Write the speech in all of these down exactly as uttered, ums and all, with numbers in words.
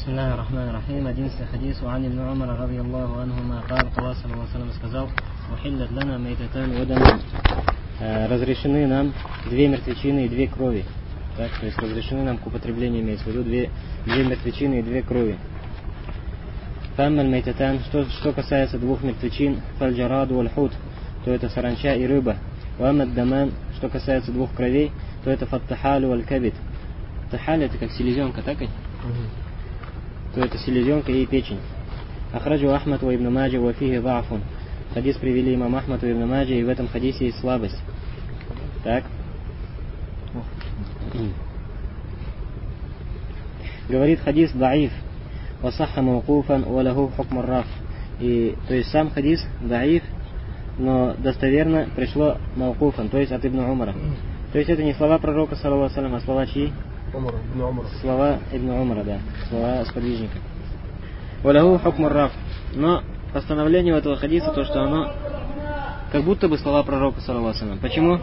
بسم الله الرحمن الرحيم. одиннадцатый حديث وعن ابن عمر رضي الله عنهما قال قال صلى الله عليه وسلم сказал: "Ухиллат лана мейтатан ва даман". Разрешены нам две мертвечины и две крови. Так, то есть разрешены нам к употреблению, имеется в виду две, две мертвечины и две крови. Фаммаль мейтатан, что, что касается двух мертвечин, фальджараду вальхут, то это саранча и рыба. Вамад даман, что касается двух кровей, то это фаттахалю валь-кабид. Тахаль это как селезенка, так? Угу. То это селезенка и печень. Ахраджу Ахмад ва ибн Маджа ва фихи да'фун. Хадис привели имам Ахмад и ибн Маджа, и в этом хадисе есть слабость. Так. Говорит хадис да'иф. Васахха маукуфан ва лаху хукм ар-раф. И то есть сам хадис да'иф, но достоверно пришло маукуфан, то есть от ибн Умара. То есть это не слова пророка, саллаллаху алейхи ва саллям, а слова чьи? Умар, ибн Умар. Слова ибн Умара, да. Слова сподвижника. Валаху хукм ар-раф. Но постановление у этого хадиса то, что оно как будто бы слова пророка, саллаллаху алейхи ва саллям. Почему?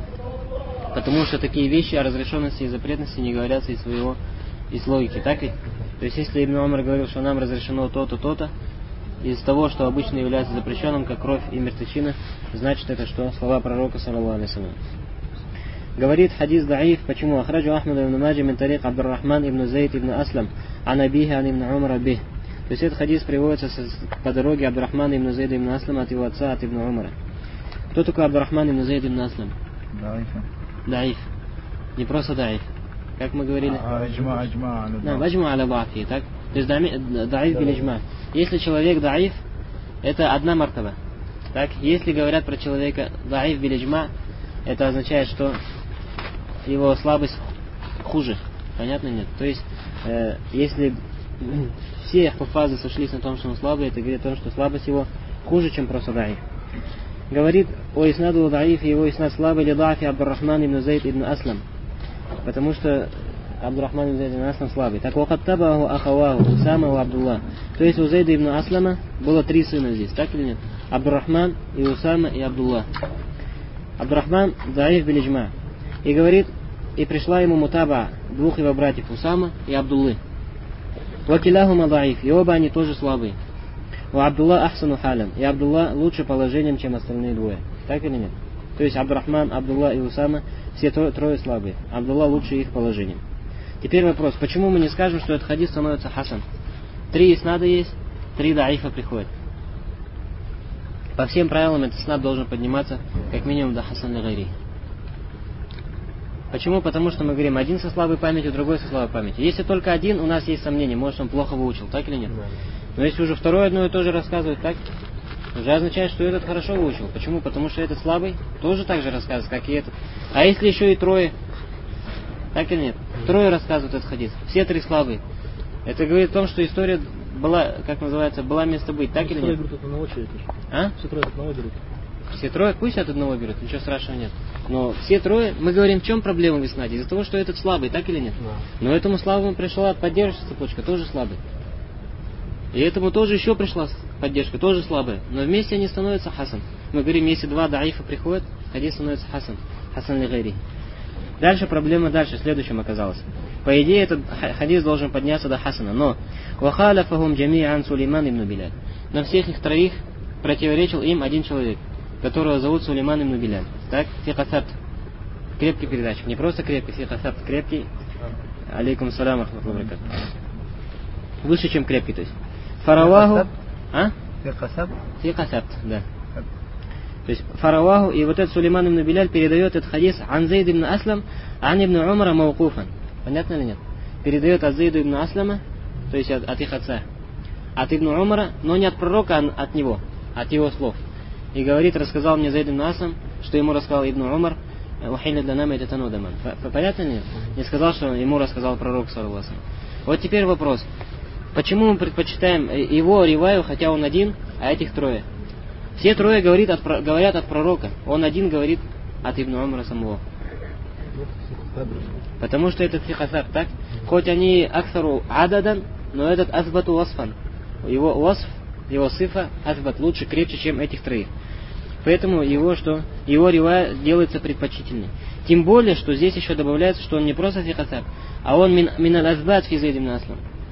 Потому что такие вещи о разрешенности и запретности не говорятся из своего, из логики, так ли? То есть если ибн Умар говорил, что нам разрешено то-то, то-то, из того, что обычно является запрещенным, как кровь и мертвечина, значит это что? Слова пророка, саллаллаху алейхи ва саллям. Говорит хадис да'иф, почему? Ахраджу Ахмад ибн Маджа мин тарик Абдуррахман ибн Зейд ибн Аслам, ан абихи ан ибн Умара бих. То есть этот хадис приводится по дороге Абдуррахмана ибн Зейда ибн Аслама от его отца, от ибн Умара. Кто такой Абдуррахман ибн Зейд ибн Аслам? Да'иф. Да'иф. Не просто да'иф. Как мы говорили? Аджма, аджма, да, аджма аля ба'фи, так? То есть да'иф бил иджма. Если человек да'иф, это одна мартаба. Так? Если говорят про человека да'иф бил иджма, это означает, что его слабость хуже. Понятно, нет? То есть, э, если все хуфазы сошлись на том, что он слабый, это говорит о том, что слабость его хуже, чем просто да'иф. Говорит о иснаду да'иф, его иснад слабый ли да'фи Абдуррахман ибн Зейд ибн Аслам. Потому что Абдуррахман ибн Зейд ибн Аслам слабый. Так, вахат табаху ахаваху, Усама ва Абдулла. То есть у Зейда ибн Аслама было три сына здесь, так или нет? Абдуррахман, и Усама, и Абдулла. Абдуррахман да'иф бил иджма. И говорит, и пришла ему мутаба двух его братьев, Усама и Абдуллы. Вакиляхума да'иф, и оба они тоже слабые. У Абдулла ахсану халям, и Абдулла лучше положением, чем остальные двое. Так или нет? То есть Абдуррахман, Абдулла и Усама, все трое, трое слабые. Абдулла лучше их положением. Теперь вопрос, почему мы не скажем, что этот хадис становится хасан? Три иснада есть, три да'ифа приходят. По всем правилам этот иснад должен подниматься как минимум до хасан ли-гайри. Почему? Потому что мы говорим, один со слабой памятью, другой со слабой памятью. Если только один, у нас есть сомнения, может он плохо выучил, так или нет? Но если уже второй одно и то же рассказывает, так, уже означает, что этот хорошо выучил. Почему? Потому что этот слабый тоже так же рассказывает, как и этот. А если еще и трое, так или нет? Трое рассказывают этот хадис, все три слабые. Это говорит о том, что история была, как называется, была место быть, так или нет? А? Все трое одного берут. Все трое, пусть от одного берут, ничего страшного нет. Но все трое, мы говорим, в чем проблема в иснаде? Из-за того, что этот слабый, так или нет? Да. Но этому слабому пришла поддержка цепочка, тоже слабый. И этому тоже еще пришла поддержка, тоже слабая. Но вместе они становятся хасан. Мы говорим, если два даифа приходят, хадис становится хасан. Хасан ли-гайри. Дальше проблема дальше, следующим оказалась. По идее, этот хадис должен подняться до хасана. Но вахаляфахум джами'ан Сулейман ибн Билял. На всех их троих противоречил им один человек, которого зовут Сулейман ибн Билял. Так, фикасабт. Крепкий передатчик. Не просто крепкий, фикасабт крепкий. Алейкум салям ахматуллахи ва баракатух. Выше, чем крепкий, то есть. Фараваху. А? Фикасабт? Фикасабт, да. То есть Фараваху, и вот этот Сулейман ибн Биляль передает этот хадис ан Зейд ибн Аслам, ан ибн Умара маукуфан. Понятно или нет? Передает от Зейда ибн Аслама, то есть от, от их отца. От ибн Умара, но не от пророка, а от него, от его слов. И говорит, рассказал мне Зейд ибн Аслам, что ему рассказал ибн Умар, ухилля для нами это танудаман. Понятно ли нет? Не сказал, что ему рассказал пророк, саллаллаху алейхи ва саллям. Вот теперь вопрос. Почему мы предпочитаем его риваю, хотя он один, а этих трое? Все трое говорит от, говорят от пророка. Он один говорит от ибн Умара самого. Потому что этот фихасаб, так? Хоть они аксару ададан, но этот азбату васфан. Его васф, его сифа, азбат лучше, крепче, чем этих троих. Поэтому его что? Его ривая делается предпочтительней. Тем более, что здесь еще добавляется, что он не просто фихасаб, а он мин аль-азбат фи Зейд ибн Аслам.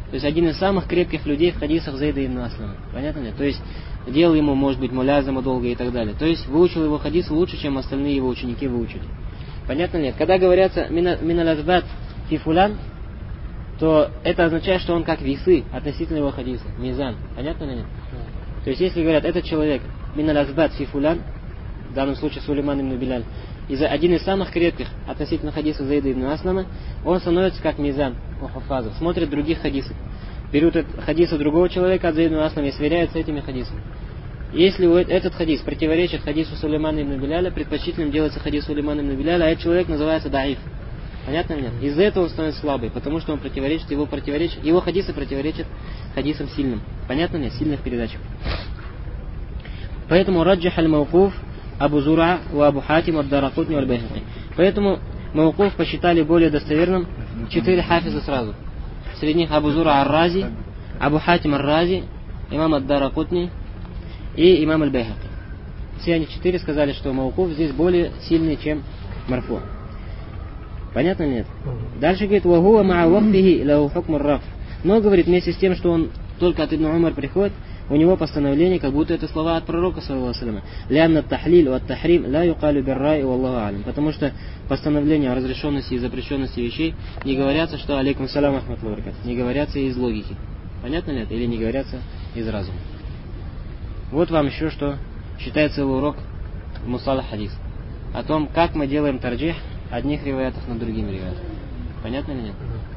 То есть один из самых крепких людей в хадисах Зейда ибн Аслама. Понятно ли? То есть делал ему, может быть, мулязама долго и так далее. То есть выучил его хадис лучше, чем остальные его ученики выучили. Понятно ли? Когда говорятся миналазбат фи фулян, то это означает, что он как весы относительно его хадиса. Мизан. Понятно ли нет? То есть если говорят, этот человек миналазбат фи фулян, в данном случае Сулейман ибн Биляль, из один из самых крепких относительно хадиса Зейда ибн Аслама, он становится как мизан у хафазов, смотрит других хадисов. Берут хадисы другого человека от Зейда ибн Аслама и сверяют с этими хадисами. Если этот хадис противоречит хадису Сулеймана ибн Биляля, предпочтительным делается хадис Сулеймана ибн Биляля, а этот человек называется даиф. Понятно или нет? Из-за этого он становится слабый, потому что он противоречит, его, противоречит, его хадисы противоречат хадисам сильным. Понятно ли? Сильных передачах. Поэтому раджих аль-маукуф Абу Зура у Абу Хатим ад-Даракутни аль-Байхақи. Поэтому маукуф посчитали более достоверным четыре хафиза сразу. Среди них Абу Зура ар-Рази, Абу Хатим ар-Рази, имам ад-Даракутни и имам аль-Байхақи. Все они четыре сказали, что маукуф здесь более сильный, чем марфу. Понятно ли нет? Дальше говорит, вахуа ма вахфихи лаху хукм ар-раф. Но говорит, вместе с тем, что он только от Ибн Умар приходит, у него постановление, как будто это слова от пророка, саллаллаху алейхи ва саллям. Лянна тахлиль ва тахрим ла юкалю биррай валлаху алим. Потому что постановление о разрешенности и запрещенности вещей не говорятся, что алейкум салям ахматлаху баракатух, не говорятся из логики. Понятно ли это? Или не говорятся из разума. Вот вам еще что считается целый урок в мусалах хадис. О том, как мы делаем тарджих одних риваятов над другими риваятами. Понятно ли нет?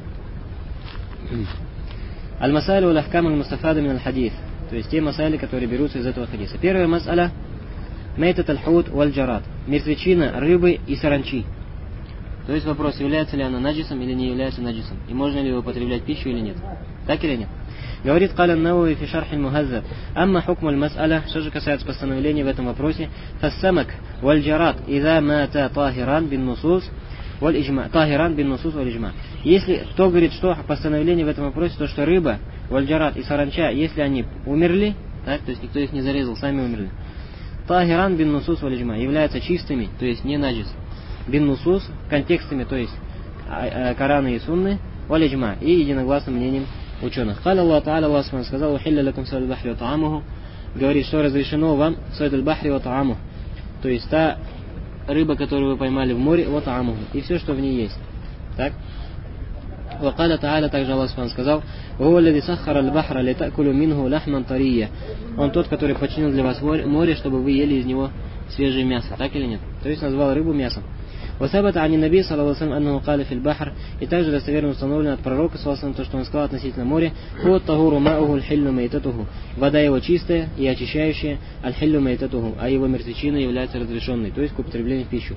Аль-масалю аль-ахкам аль-мустафада мин аль-хадис. То есть те масали, которые берутся из этого хадиса. Первая масаля мейтат аль-худ валь-джарат. Мертвечина, рыбы и саранчи. То есть вопрос, является ли она наджисом или не является наджисом. И можно ли употреблять пищу или нет. Так или нет? Говорит Каля Науи фи шархи аль-мухаззаб. Амма хукм аль-мас'аля, что же касается постановления в этом вопросе, фассамак валь-джарат иза мата тахиран бин нусус валь-иджма. Тахиран бин нусус валь-иджма. Если, кто говорит, что постановление в этом вопросе, то что рыба, валь-джарат и саранча, если они умерли, так, то есть никто их не зарезал, сами умерли, тахиран бин нусус валь-иджма, являются чистыми, то есть не наджис. Бин нусус, контекстами, то есть Корана и Сунны, валь-иджма, и единогласным мнением ученых. Каля Аллах Та'аля, Аллах Субхану сказал, ухилля лакум сайд аль-бахри ва та'амуху, говорит, что разрешено вам сайд аль-бахри ва та'амуху, то есть та рыба, которую вы поймали в море, ва та'амуху, и все, что в ней есть. Так? Ва каля Та'аля, также Аллах Субхану сказал, хуа аллади саххара аль-бахра литакулу минху лахман тария. Он тот, который подчинил для вас море, чтобы вы ели из него свежее мясо. Так или нет? То есть назвал рыбу мясом. وثبت عن النبي صلى الله عليه وسلم أنه قال في البحر, и также достоверно установлено от пророка саллаллаху алейхи ва саллям то, что он сказал относительно моря, هو الطهور ماؤه الحل ميتته, вода его чистая и очищающая, الحل ميتته, а его мертвечина является разрешенной, то есть к употреблению в пищу.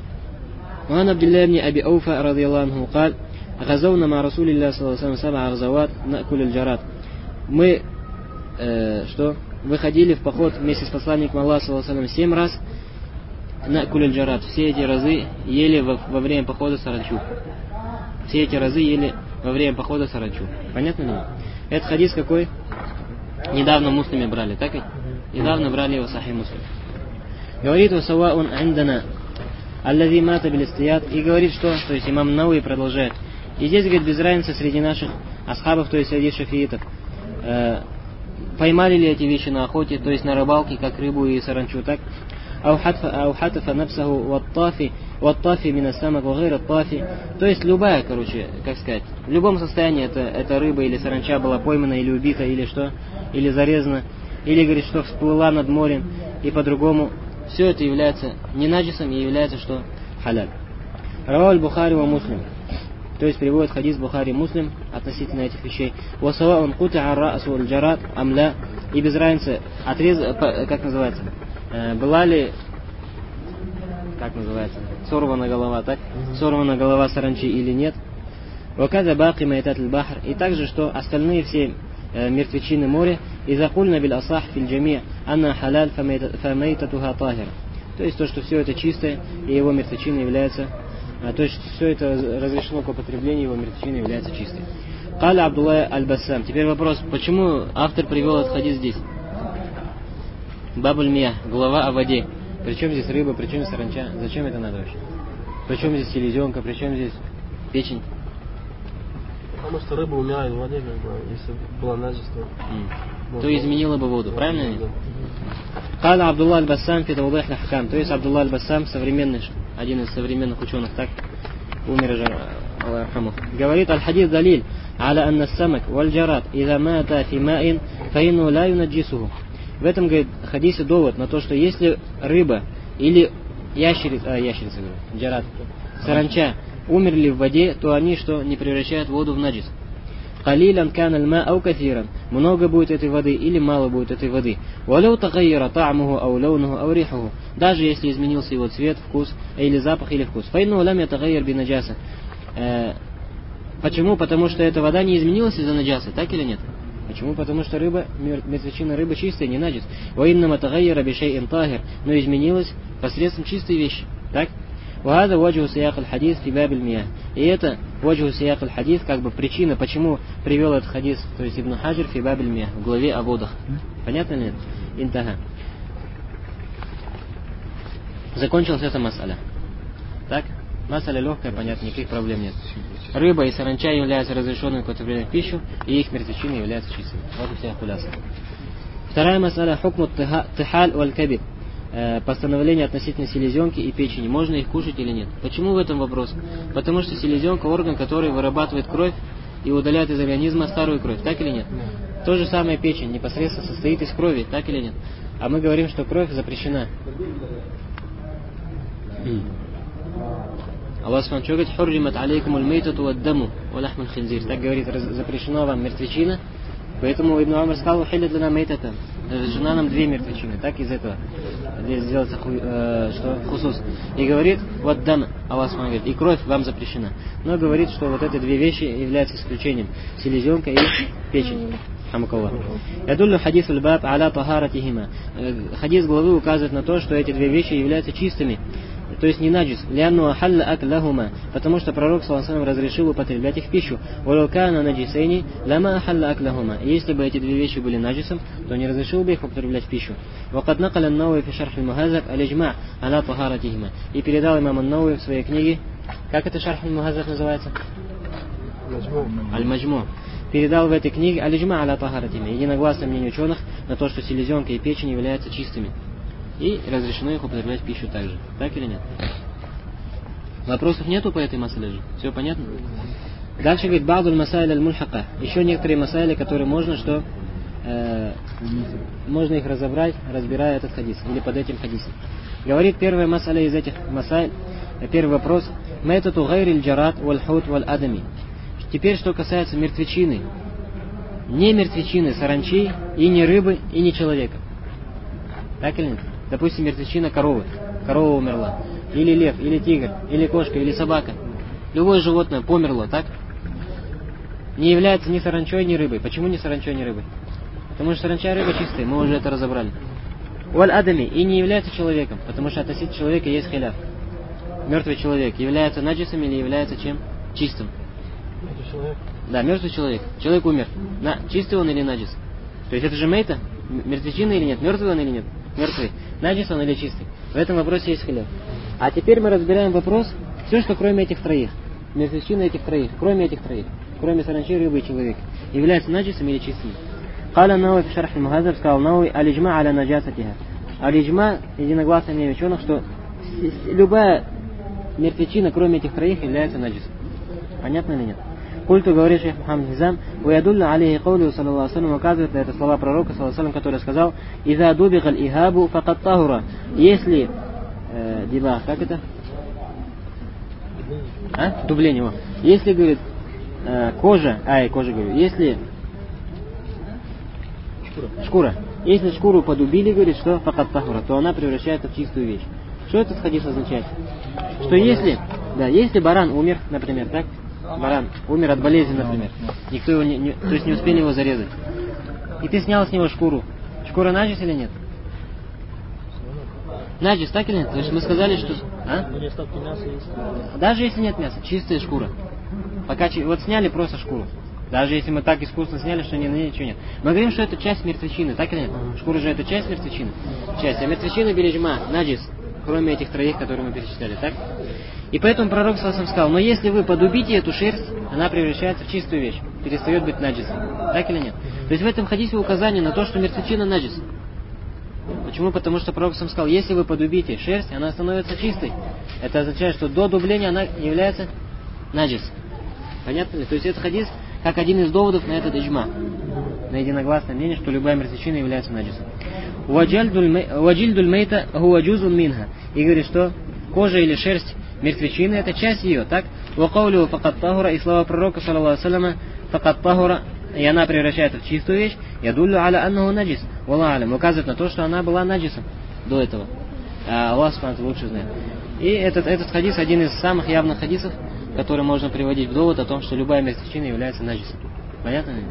وعن عبد الله بن أبي أوفى رضي الله عنه قال غزونا مع رسول الله صلى الله عليه وسلم سبع غزوات نأكل الجراد. Мы э, что выходили в поход вместе с посланником Аллаха саллаллаху алейхи ва саллям семь раз. На куль-джарат. Все эти разы ели во, во время похода саранчу. Все эти разы ели во время похода саранчу. Понятно ли? Этот хадис какой? Недавно муслими брали, так ведь? Недавно брали его Сахих Муслим. Говорит васауаун индана аллази мата бил истият, и говорит, что, то есть имам Науи продолжает. И здесь, говорит, без разницы среди наших асхабов, то есть среди шафиитов, э, поймали ли эти вещи на охоте, то есть на рыбалке, как рыбу и саранчу, так? أو حتف أو حتف نفسه والطافي والطافي من السمك وغير الطافي, то есть любая, короче, как сказать, в любом состоянии это, это рыба или саранча была поймана или убита, или что, или зарезана, или, говорит, что всплыла над морем, и по-другому, все это является не наджисом и является, что халяль. Раваль Бухари ва Муслим, то есть приводит хадис Бухари Муслим относительно этих вещей. Васава он кути'а ра'су аль-джарат амля, и без разницы, отрез, как называется, была ли, как называется, сорвана голова, так? Сорвана голова саранчи или нет? Ваказа баки майтат аль-бахр, и также, что остальные все э, мертвечины моря, иза кульна бил асах фил джами' анна халаль фамейтатуха тахир. То есть то, что все это чистое, и его мертвечина является, а, то есть все это разрешено к употреблению, его мертвечина является чистой. Каля Абдуллах аль-Бассам. Теперь вопрос, почему автор привел этот хадис здесь? Бабуль Мия, глава о воде. Причем здесь рыба, причем здесь саранча? Зачем это надо вообще? Причем здесь селезенка, причем здесь печень? Потому что рыба умирает в воде, как бы, если была наджис, то... Mm. То изменила бы воду, правильно? Каля Абдулла аль-Бассам фи тавдих аль-Ахкам. То есть Абдулла аль-Бассам, современный, один из современных ученых, так, умер же, Аллах рахму. Говорит, аль-хадис далиль, аля анна ас-самак валь-джарат, иза мата фи маин, фаинну ла юнаджисуху. В этом, говорит, хадисе довод на то, что если рыба или ящерица, а, ящерица, говорю, джарат, саранча, умерли в воде, то они что, не превращают воду в наджис. Калилян кан аль-ма ау кафиран. Много будет этой воды или мало будет этой воды. Валяу тагайяра та'муху ау лаунуху ау рихуху. Даже если изменился его цвет, вкус, или запах, или вкус. Файну лам ятагайяр би наджаса. Почему? Потому что эта вода не изменилась из-за наджаса, так или нет? Почему? Потому что рыба, мертвечина рыбы чистая, не наджис. Ваиннама тагайяра би шейин тахир. Но изменилась посредством чистой вещи. Так? وهذا وجه سياق الحديث في باب المياه. И это وجه سياق الحديث, как бы причина, почему привел этот хадис, то есть Ибн Хаджир фи баб аль-миях, в главе о водах. Понятно ли? Интаха. Закончилась эта масаля. Так? Масаля легкая, понятно, никаких проблем нет. Рыба и саранча являются разрешенными к употреблению в пищу, и их мертвечины являются чистыми. Вот и вся хуляса. Вторая масаля хукму тихаль валь-кабид. Постановление относительно селезенки и печени. Можно их кушать или нет? Почему в этом вопрос? Потому что селезенка орган, который вырабатывает кровь и удаляет из организма старую кровь. Так или нет? То же самое печень непосредственно состоит из крови. Так или нет? А мы говорим, что кровь запрещена. Аллах Субхану говорит: «Хурримат алейкумуль мейтату ваддаму ва лахмуль хинзир». Так говорит, запрещено вам мертвечина. Поэтому Ибн Умар сказал: «Хилля для мейтата». Жена нам две мертвечины. Так из этого здесь сделается э, что хусус. И говорит: вот дам, Аллах говорит, и кровь вам запрещена. Но говорит, что вот эти две вещи являются исключением: селезенка и печень. Ядуллю хадис аль-баб аля тахаратихима. Хадис главы указывает на то, что эти две вещи являются чистыми, то есть не наджис. Лянну ахалла аклахума, потому что пророк саллаллаху алейхи ва саллям разрешил употреблять их в пищу. Валукана наджисейни лама ахалла аклахума. Если бы эти две вещи были наджисом, то не разрешил бы их употреблять в пищу. Вакад накаля ан-Науи фи шарх аль-Мухаззаб аль-Иджма' аля тахаратихима. И передал имам ан-Науи в своей книге, как это шарх аль-Мухаззаб называется? Аль-Маджму. Передал в этой книге аль-Иджма' аля тахаратихима, единогласное мнение ученых на то, что селезенка и печень являются чистыми. И разрешено их употреблять в пищу также. Так или нет? Вопросов нету по этой масале же? Все понятно? Дальше говорит: ба'дуль масаиль аль-мульхака. Еще некоторые масайли, которые можно, что э, можно их разобрать, разбирая этот хадис, или под этим хадисом. Говорит первая масаля из этих масайль, первый вопрос: метату гайриль джарат валь хут валь адами. Теперь, что касается мертвечины. Не мертвечины саранчи, и не рыбы, и не человека. Так или нет? Допустим, мертвечина коровы. Корова умерла. Или лев, или тигр, или кошка, или собака. Любое животное померло, так? Не является ни саранчой, ни рыбой. Почему не саранчой, ни рыбой? Потому что саранча и рыба чистые, мы уже это разобрали. Валь адами, и не является человеком, потому что относительно человека есть хиляф. Мертвый человек является наджисом или является чем? Чистым. Мертвый человек? Да, мертвый человек. Человек умер. На, чистый он или наджис? То есть это же мейта? Мертвечина или нет? Мертвый он или нет? Мертвый. Наджис он или чистый? В этом вопросе есть хиляф. А теперь мы разбираем вопрос, все, что кроме этих троих. Мертвечина этих троих. Кроме этих троих. Кроме саранчи, рыбы и человека. Является наджисом или чистым? Каля Науи в шарх аль-Мухаззаб сказал: Науи аль-Иджма' аля наджасатиха. Аль-Иджма' единогласное мнение ученых, что любая мертвечина, кроме этих троих, является наджисом. Понятно или нет? Культу говорит шейх Мухаммад Хизам: «Уядулля алейхи каулю саллаллаху алейхи ва саллям», указывает на это слова пророка саллаллаху алейхи ва саллям, который сказал: «Иза дубигаль ихабу факат тахура». Если э, дибах, как это? А? Дубление. Его. Если, говорит, э, кожа, ай, кожа, говорю, если шкура. шкура, если шкуру подубили, говорит, что факат тахура, то она превращается в чистую вещь. Что этот хадис означает? Что если, да, если баран умер, например, так? Баран умер от болезни, например. Никто его не, не, то есть не успели его зарезать. И ты снял с него шкуру. Шкура наджис или нет? Наджис, так или нет? То есть мы сказали, что... А? Даже если нет мяса, чистая шкура. Пока, вот сняли просто шкуру. Даже если мы так искусно сняли, что ни на ней ничего нет. Мы говорим, что это часть мертвечины, так или нет? Шкура же это часть мертвечины. Часть. А мертвечина билиджма, наджис. Кроме этих троих, которые мы перечисляли, так? И поэтому пророк саллаллаху алейхи ва саллям сказал: но если вы подубите эту шерсть, она превращается в чистую вещь, перестает быть наджисом. Так или нет? То есть в этом хадисе указание на то, что мертвечина наджис. Почему? Потому что пророк сам сказал: если вы подубите шерсть, она становится чистой. Это означает, что до дубления она является наджис. Понятно ли? То есть этот хадис как один из доводов на этот иджма, на единогласное мнение, что любая мертвечина является наджисом. Ваджильдуль мейта хуа джузун минха. И говорит, что кожа или шерсть мертвечины — это часть ее, так? Вакаулю факат тахура, и слова пророка саллаллаху алейхи ва салляма факат тахура, и она превращается в чистую вещь, ядуллю аля аннаху наджис, валлаху алям, указывает на то, что она была наджисом до этого. А Аллах субхану лучше знает. И этот, этот хадис один из самых явных хадисов, который можно приводить в довод о том, что любая мертвечина является наджисом. Понятно ли?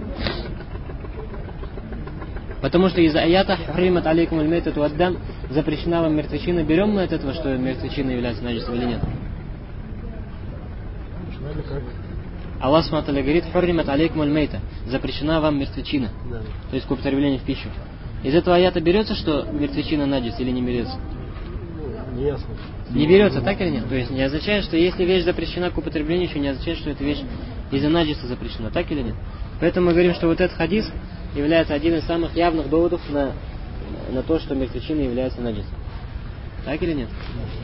Потому что из аята «Хурримат алейкум аль-мейтату вад-дам» запрещена вам мертвечина. Берем мы от этого, что мертвечина является наджисом или нет? Аллах субхану ва тааля говорит: «Хурримат алейкум аль-мейта», запрещена вам мертвечина, да. То есть к употреблению в пищу. Из этого аята берется, что мертвечина наджис или не берется? Не ясно. Не берется, так или нет? То есть не означает, что если вещь запрещена к употреблению, еще не означает, что эта вещь из-за наджиса запрещена, так или нет? Поэтому мы говорим, что вот этот хадис является один из самых явных доводов на, на то, что мертвечина является наджисом. Так или нет?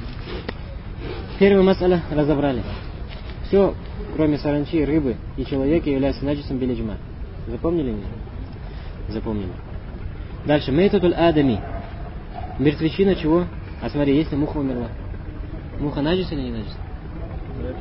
Первый мас'аля разобрали. Все, кроме саранчи, рыбы и человека, является наджисом билиджма. Запомнили меня? Запомнили. Дальше. Мейтатуль адами. Мертвечина чего? А смотри, если муха умерла. Муха наджис или не наджис? Нет.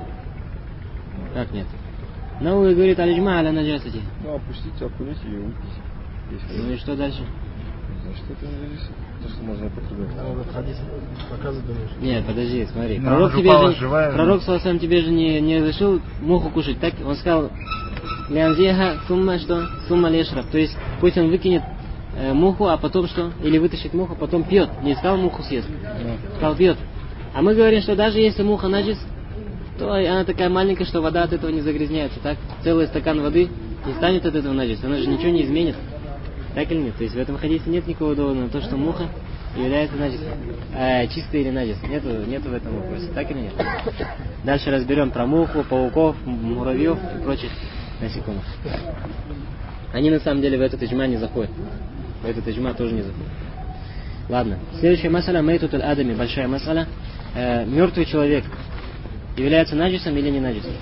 Как нет? Науи говорит: алиджма аля наджасати. Ну, опустите, окуните и выпейте. Ну и что дальше? Значит, это наджис. То, что можно употреблять. А он этот хадис показывает, думаешь? Нет, подожди, смотри. Ну, пророк тебе упала, же, живая, пророк саллаллаху тебе же не, не разрешил муху кушать, так? Он сказал: лянзеха сумма что? Сумма лешраб. То есть пусть он выкинет э, муху, а потом что? Или вытащит муху, потом пьет. Не сказал муху съест. Да. Сказал пьет. А мы говорим, что даже если муха наджис, то она такая маленькая, что вода от этого не загрязняется, так? Целый стакан воды не станет от этого наджис. Она же ничего не изменит. Так или нет? То есть в этом хадисе нет никакого довода на то, что муха является наджисом. А, чистой или наджис. Нету, нету в этом вопросе. Так или нет? Дальше разберем про муху, пауков, муравьев и прочих насекомых. Они на самом деле в этот иджма не заходят. В этот иджма тоже не заходят. Ладно. Следующая масаля мейтутуль адами. Большая масаля. Э, мертвый человек является наджисом или не наджисом?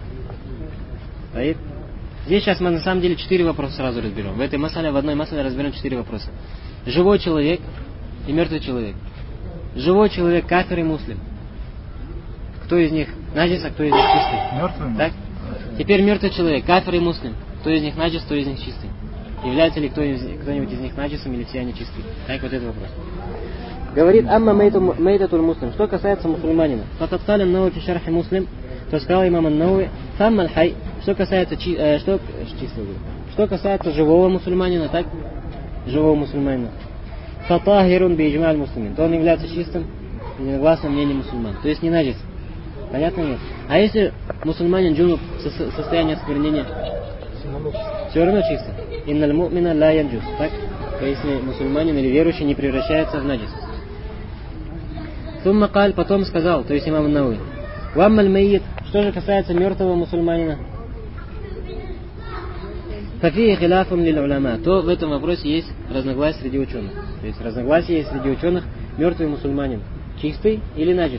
Right? Здесь сейчас мы на самом деле четыре вопроса сразу разберем. В этой масале, в одной масале разберем четыре вопроса. Живой человек и мертвый человек. Живой человек, кафир и муслим. Кто из них наджис, а кто из них чистый? Мертвый? Так? Теперь мертвый человек, кафир и муслим. Кто из них наджис, кто из них чистый? Является ли кто из, кто-нибудь из них наджисом или все они чистые? Так, вот этот вопрос. Говорит: амма мейтатуль муслим. Что касается мусульманина. Факат каля науи фи шархи муслим. То сказал имам ан-Науи: фаммаль хай. Что касается чи, э, что, что касается живого мусульманина, так? Живого мусульманина. Фатахирун би иджмаль муслимин. То он является чистым, единогласным мнением мусульман. То есть не наджис. Понятно нет? А если мусульманин джунуб в состоянии осквернения, все равно чисто. Инналь му'мина ла янджус. Так? То если мусульманин или верующий не превращается в наджис. Сумма каль, потом сказал, то есть имам ан-Науи: ваммаль майит. Что же касается мертвого мусульманина, фафии хиляфун лиль уляма, то в этом вопросе есть разногласие среди ученых. То есть разногласие есть среди ученых: мертвый мусульманин чистый или наджис.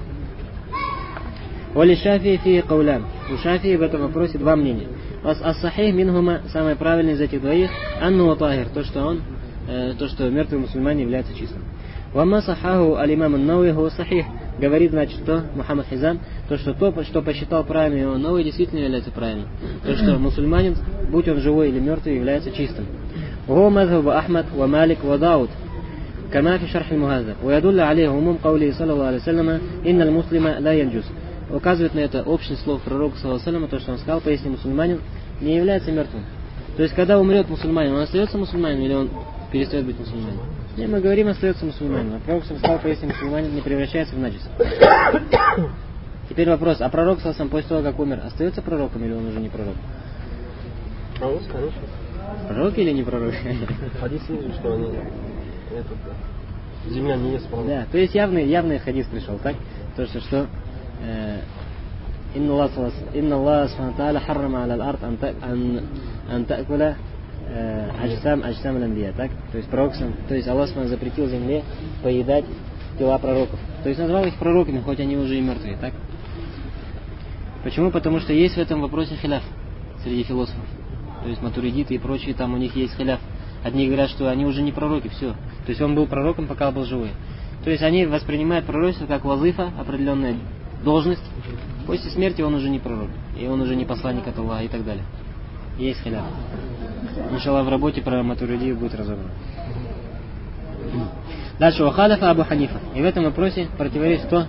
Вали шафии фи каулян. У Шафии в этом вопросе два мнения. Ас-сахих минхума, самое правильное из этих двоих, анну тахир, то что он, э, то что мертвый мусульманин является чистым. Вамма сахаху аль-имам ан-Науи хуа сахих. Говорит, значит, что Мухаммад Хизам, то, что то, что посчитал правильным имам ан-Науи, действительно является правильным. То, что мусульманин, будь он живой или мертвый, является чистым. Го мазхаба Ахмад ва Малик ва Дауд. Кама фи шарх аль-Мухаззаб. Ва ядулля алейхи умум каули саллаллаху алейхи ва саллама: инналь муслима ла янджус. Указывает на это общность слов пророка саллаллаху алейхи ва саллама, то, что он сказал: поясни, мусульманин не является мертвым. То есть, когда умрет мусульманин, он остается мусульманином или он перестает быть мусульманином? И мы говорим, остается мусульманином. А пророк сказал: поясни, мусульманин не превращается в наджис. Теперь вопрос: а пророк саллаллаху после того, как умер, остается пророком или он уже не пророк? Пророк, конечно. Пророк или не пророк? Хадис вижу, что они этот, земля не ест пророк. Да, то есть явный, явный хадис пришел, так? То, что, что إن الله إن الله سبحانه وتعالى حرم على الأرض أن أن أن تأكل أجسام أجسام الأنبياء, так? То есть пророк, то есть Аллах запретил земле поедать тела пророков. То есть назвал их пророками, хоть они уже и мертвые, так? Почему? Потому что есть в этом вопросе хиляф среди философов. То есть матуридиты и прочие, там у них есть хиляф. Одни говорят, что они уже не пророки, все. То есть он был пророком, пока был живой. То есть они воспринимают пророчество как вазифа, определенная должность. После смерти он уже не пророк. И он уже не посланник от Аллаха и так далее. Есть хиляф. Иншаллах, в работе про матуридию будет разобрано. Дальше. Вахаляфа Абу Ханифа. И в этом вопросе противоречит кто?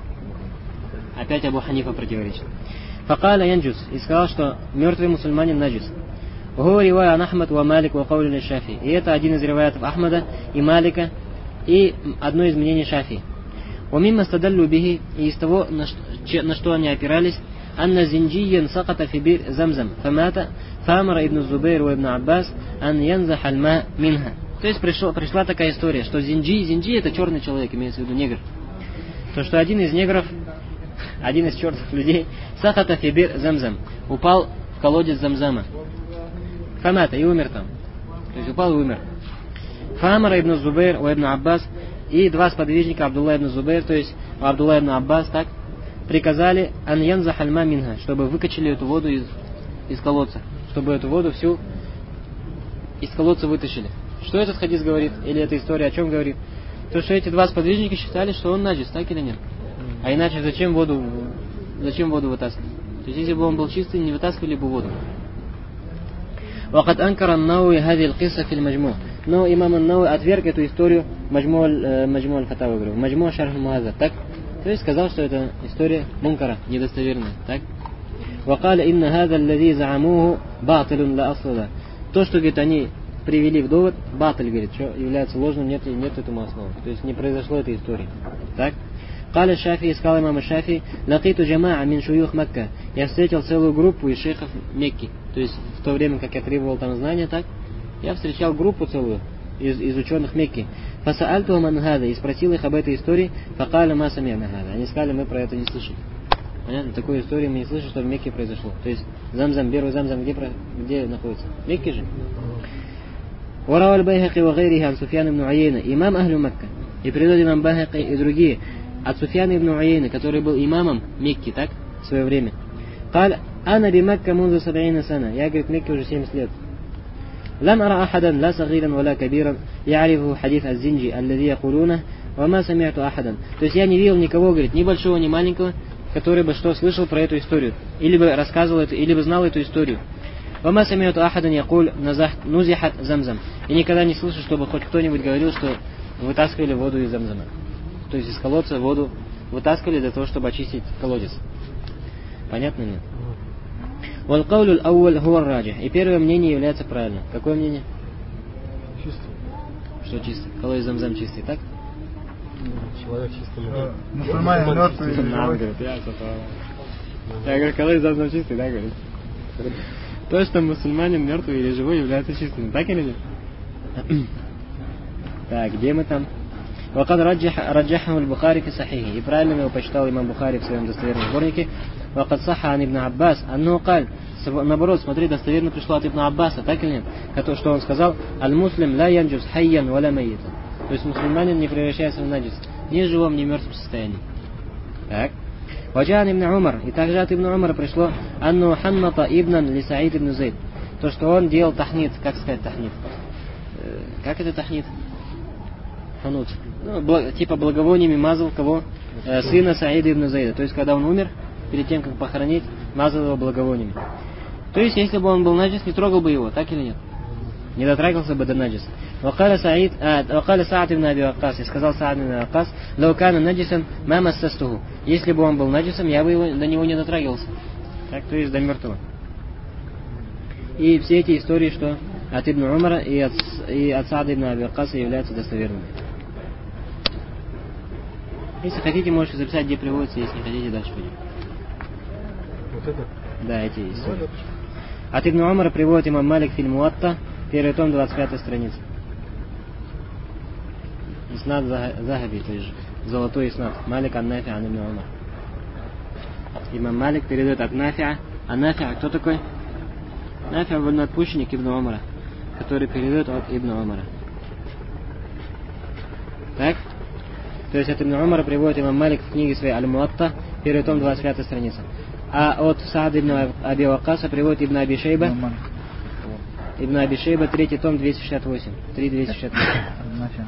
Опять Абу Ханифа противоречит. Факаля янджус. И сказал, что мертвый мусульманин наджис. Гу ривая Ахмад ва Малик ва Каули Шафи. И это один из риваятов Ахмада и Малика, и одно из мнений Шафи. Умимма стадаллю бихи. И из того, на что, на что они опирались, анна зинджиян саката фи бир замзам. Фамата фамара ибн Зубейр ва ибн Аббас ан янзах альма минха. То есть пришла, пришла такая история, что зинджи, зинджи это черный человек, имеется в виду негр. То, что один из негров, один из черных людей, сахата фибир замзам, упал в колодец замзама. Фамата, и умер там. То есть упал и умер. Фамара ибн Зубейр у ибн Аббас, и два сподвижника, Абдулла ибн Зубейр, то есть Абдулла ибн Аббас, так, приказали ан янзах альма минха, чтобы выкачали эту воду из, из колодца, чтобы эту воду всю из колодца вытащили. Что этот хадис говорит? Или эта история о чем говорит? То, что эти два сподвижника считали, что он наджис, так или нет? А иначе зачем воду, зачем воду вытаскивать? То есть, если бы он был чистый, не вытаскивали бы воду. وقد أنكر النووي هذه القصة في المجموع. Но имам ан-Науи отверг эту историю Маджму аль-Фатава, говорю, Маджму шарх аль-Муаззаб, так? То есть сказал, что это история мункара, недостоверная, так? وقال إن هذا الذي زعموه باطل لا أصل له. То, что, говорит, они привели в довод, баталь, говорит, что является ложным, нет, нет этому основы. То есть не произошло этой истории. Так? قال الشافعي, сказал имам Шафи, لقيت جماعة من شيوخ مكة. Я встретил целую группу из шейхов Мекки. То есть в то время, как я требовал там знания, так, я встречал группу целую из, из ученых Мекки. فسألتهم عن هذا, и спросил их об этой истории. فقال ما سمعنا هذا. Они сказали, мы про это не слышали. Понятно? Такой истории мы не слышали, что в Мекке произошло. То есть Замзам, первый Замзам, где, где находится? В Мекке же. وروى البيهقي وغيره عن سفيان بن عيينة имам أهل Макка. И приводит имам Байхаки и другие от Суфьяна ибн Уяйны, который был имамом Мекки, так, в свое время. قال أنا بمكة منذ سبعين سنة. Я, говорит, в Мекке уже семьдесят лет. لم أرى أحدا لا صغيرا ولا كبيرا يعرفه حديث الزنجي الذي يقولونه وما سمعت أحدا. То есть я не видел никого, говорит, ни большого, ни маленького, который бы что слышал про эту историю, или бы рассказывал это, или бы знал эту историю. وما سمعت أحدا يقول نزحت زمزم. И никогда не слышу, чтобы хоть кто-нибудь говорил, что вытаскивали воду из Замзама. То есть из колодца воду вытаскивали для того, чтобы очистить колодец. Понятно нет? والقول الأول هو الراجح. И первое мнение является правильным. Какое мнение? Чистый. Что чистый? Колодец Замзам чистый, так? Человек чистый. Мусульмане мертвые. Я говорю, колодец Замзам чистый, да, говорит? То, что мусульманин мертвый или живой является чистым, так или нет? Так, где мы там? وقد رجح رجحه البخاري في صحيحه. И правильно его почитал имам Бухари в своем достоверном сборнике. وقد صح عن ابن عباس أنه قال, наоборот, смотри, достоверно пришло от Ибн Аббаса, так или нет? Это, что он сказал, аль-муслим ла янджус хайян валя майитан. То есть мусульманин не превращается в наджис ни в живом, ни в мертвом состоянии. Так. Ваджан ибн Умар. И также от Ибн Умара пришло анну ханната ибнан ли Саид ибн Зейд. То, что он делал тахнит. Как сказать тахнит? Как это тахнит? Ханут. Ну, бл- типа благовониями мазал кого? Э, сына Саида ибн Зейда. То есть, когда он умер, перед тем, как похоронить, мазал его благовониями. То есть, если бы он был наджис, не трогал бы его, так или нет? Не дотрагивался бы до наджиса. وقال سعيد وقال سعد بن أبي وقاص, и сказал Саад ибн Ваккас, لو كان نجسا ما مسسته. Если бы он был наджисом, я бы его, до него не дотрагивался. Так, то есть до мертвого. И все эти истории, что от Ибн Умара и от, и от Саада ибн Аби Ваккаса являются достоверными. Если хотите, можете записать, где приводится, если не хотите, дальше пойдем. Вот это? Да, эти истории. От Ибн Умара приводит имам Малик фильм Муатта, первый том, двадцать пятая страница. Иснад Захаби, то есть золотой иснад. Малик ан-Нафи ан Ибн Умар. имам Малик передает от Нафиа. А Нафиа кто такой? Нафиа вольноотпущенник Ибн Умара, который передает от Ибн Умара. Так? То есть от Ибн Умара приводит имам Малик в книге своей Аль-Муатта, первый том, двадцать пятая страница. А от Саад ибн Аби Ваккаса приводит Ибн Аби Шейба. Ибн Аби Шейба, третий том, двести шестьдесят восемь. три двести шестьдесят восемь.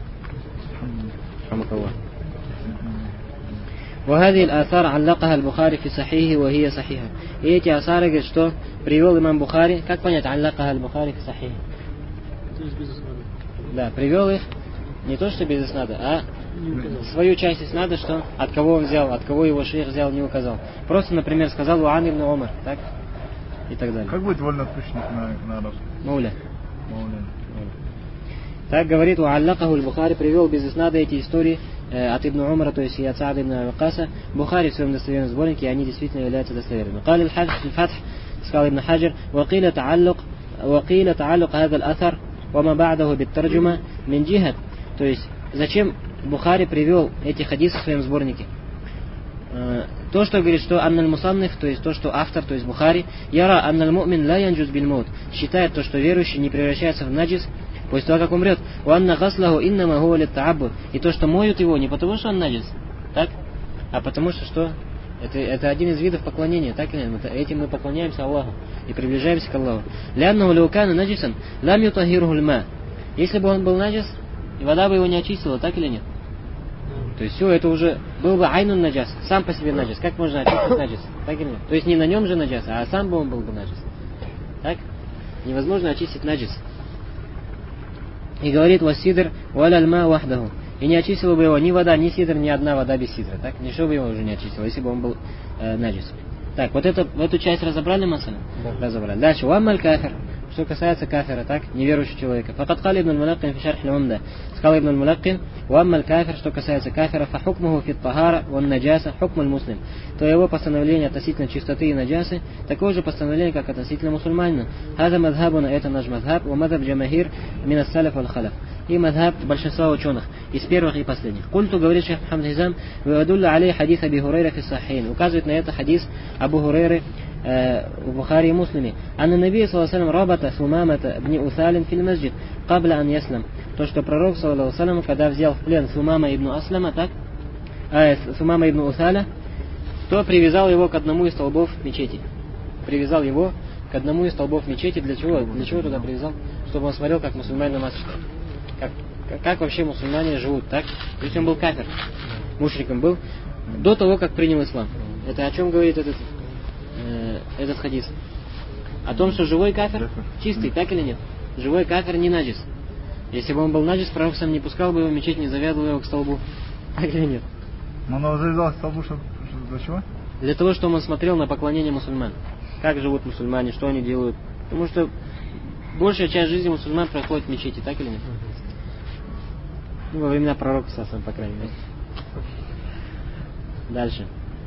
وهذه الآثار علقها البخاري في صحيحه وهي صحيحة. И эти асары, говорит, что привел имам Бухари. Как понять علقها البخاري في صحيحه? Да, привел их не то, что без иснада, а свою часть иснада, что от кого он взял, от кого его шейх взял, не указал. Просто, например, сказал Уан ибн Умар, так? И так далее. Как будет вольноотпущенник на, на арабском? Мауля. Мауля. Так говорит Уаллакаху аль-Бухари, привел без иснада эти истории э, от Ибн Умара, то есть и от Саада ибн Ваккаса, Бухари в своем достоверном сборнике, и они действительно являются достоверными. قال الحافظ في الفتح, сказал Ибн Хаджар, وقيل تعلق وقيل تعلق هذا الأثر وما بعده بالترجمة من جهة. То есть зачем Бухари привел эти хадисы в своем сборнике? То, что говорит, что анналь мусанниф, то есть то, что автор, то есть Бухари, яра анналь му'мин ла янджуз биль маут, считает то, что верующий не превращается в наджис после того, как умрет. Уанна гаслаху иннама хуа литта'аббуд, и то, что моют его не потому, что он наджис, так, а потому что что? Это, это один из видов поклонения, так или нет? Этим мы поклоняемся Аллаху и приближаемся к Аллаху. Ляннаху лаукана наджисан лам ютахируху льма. Если бы он был наджис, и вода бы его не очистила, так или нет? То есть все, это уже был бы айнун наджас, сам по себе наджас. Как можно очистить наджас? Так или нет? То есть не на нем же наджас, а сам бы он был бы наджас. Так? Невозможно очистить наджас. И говорит вассидр валя альма вахдаху. И не очистила бы его ни вода, ни сидр, ни одна вода без сидра. Так? Ничего бы его уже не очистило, если бы он был э, наджас. Так, вот это, эту часть разобрали, масаля? Да. Разобрали. Дальше. Уаммаль кафир. Что касается кафира, так, неверующего человека. Факат кали ибн аль-Мулаккин в шарх аль-Умда. Сказал ибн аль-Мулаккин, уаммаль кафир, что касается кафира, фахукмуху фит тахара ван наджаса хукмуль муслим. То его постановление относительно чистоты и наджасы, такое же постановление, как относительно мусульманина. Хаза мадхабуна, это наш мадхаб, ва мадхаб джамахир мин ас-салаф валь халаф. И мадхаб большинства ученых, из первых и последних. Культу, говорит шейх Мухаммад Хизам, вадулла алей хадис Аби Хурейра фи сахихин. Указывает на это хадис Абу Хурейры в Бухари и Муслиме. Анна Наби саллаллаху алейхи ва саллям рабата Сумамата бни Усалин фил масджид кабля ан яслам. То, что пророк саллаллаху алейхи ва саллям, когда взял в плен Сумама ибн Аслама, так, а, Сумама ибн Усаля, то привязал его к одному из столбов мечети. Привязал его к одному из столбов мечети. Для чего? Для чего туда привязал? Чтобы он смотрел, как мусульмане намаз читают. Как, как, как вообще мусульмане живут, так? То есть он был кафир, мушриком был, до того, как принял ислам. Это о чем говорит этот, э, этот хадис? О том, что живой кафир чистый, так или нет? Живой кафир не наджис. Если бы он был наджис, пророк сам не пускал бы его в мечеть, не завязывал его к столбу. Так или нет? Но он завязал к столбу, что, для чего? Для того, чтобы он смотрел на поклонение мусульман. Как живут мусульмане, что они делают. Потому что большая часть жизни мусульман проходит в мечети, так или нет? Ну, во времена пророка, сам, по крайней мере. Дальше.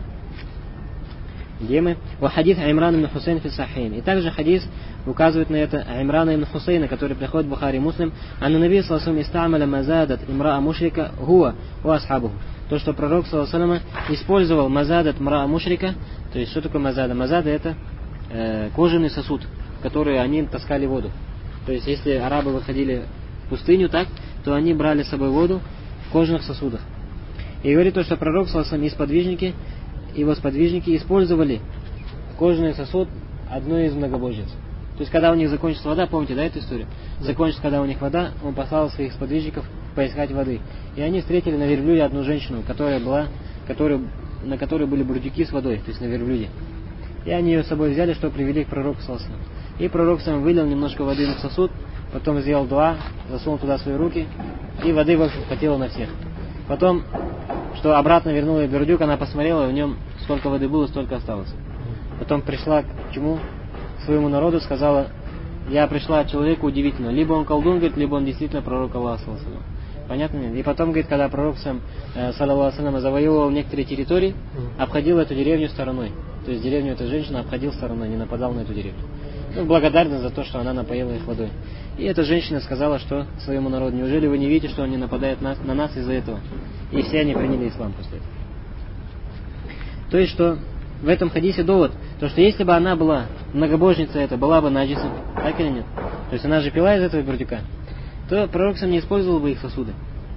Где мы? Ва хадис Имран ибн Хусейн фи сахихин. И также хадис указывает на это Имрана ибн Хусейна, который приходит в Бухари и Муслим. Анна Наби саллаллаху алейхи ва саллям истамаля мазадат имраа мушрика хуа ва асхабуху. То, что пророк саллаллаху алейхи ва саллям использовал мазадат мраа мушрика. То есть, что такое мазада? Мазада это э, кожаный сосуд, в который они таскали воду. То есть, если арабы выходили в пустыню, так, то они брали с собой воду в кожаных сосудах. И говорит то, что пророк саллаллаху алейхи ва саллям и сподвижники, его сподвижники использовали кожаный сосуд одной из многобожниц. То есть, когда у них закончилась вода, помните, да, эту историю? Закончилась, когда у них вода, он послал своих сподвижников поискать воды. И они встретили на верблюде одну женщину, которая была, которая, на которой были бурдюки с водой, то есть на верблюде. И они ее с собой взяли, что привели к пророку саллаллаху алейхи ва саллям. И пророк сам вылил немножко воды в сосуд, потом сделал дуа, засунул туда свои руки, и воды, в общем, хватило на всех. Потом, что обратно вернула бурдюк, она посмотрела, в нем сколько воды было, столько осталось. Потом пришла к чему? К своему народу, сказала, я пришла к человеку удивительно. Либо он колдун, говорит, либо он действительно пророк Аллаха, саллаллаху алейхи ва саллям. Понятно? Нет? И потом, говорит, когда пророк сам, э, саллаллаху алейхи ва саллям, завоевывал некоторые территории, обходил эту деревню стороной. То есть деревню этой женщины обходил стороной, не нападал на эту деревню. Ну, благодарна за то, что она напоила их водой. И эта женщина сказала, что своему народу, неужели вы не видите, что он не нападает на, на нас из-за этого? И все они приняли ислам после этого. То есть, что в этом хадисе довод, то что если бы она была многобожница, это была бы наджисом, так или нет? То есть она же пила из этого бурдюка, то пророк сам не использовал бы их сосуды.